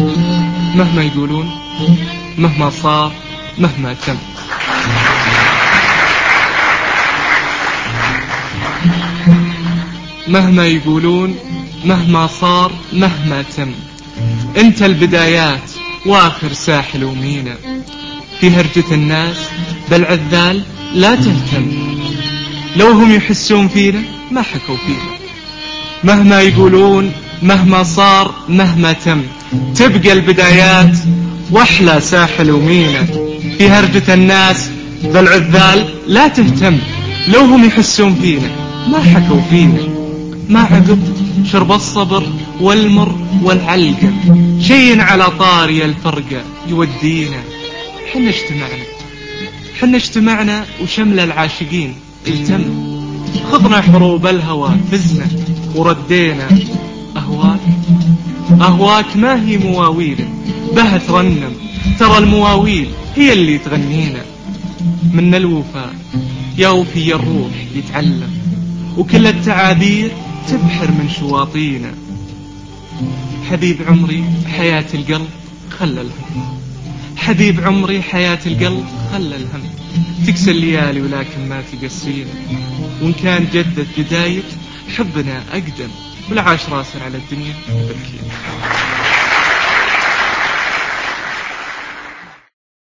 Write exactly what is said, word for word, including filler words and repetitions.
مهما يقولون، مهما صار، مهما تم. مهما يقولون، مهما صار، مهما تم، انت البدايات واخر ساحل ومينا. في هرجة الناس بالعذال لا تهتم، لو هم يحسون فينا ما حكوا فينا. مهما يقولون، مهما صار، مهما تم، تبقى البدايات واحلى ساحل ومينا. في هرجة الناس بالعذال لا تهتم، لو هم يحسون فينا ما حكوا فينا. ما عقب شرب الصبر والمر والعلقة، شين على طاري الفرقة يودينا. حنا اجتمعنا حنا اجتمعنا وشمل العاشقين التم، خضنا حروب الهوى فزنا وردينا. أهواك أهواك ما هي مواويل بها ترنم، ترى المواويل هي اللي تغنينا. من الوفاء يا وفي الروح يتعلم، وكل التعابير تبحر من شواطينا. حبيب عمري حياة القلب خلى الهم، حبيب عمري حياة القلب خلى الهم. تكسى الليالي ولكن ما تقسينا، وإن كان جدت بداية حبنا أقدم، والعاش راسنا على الدنيا بكينا.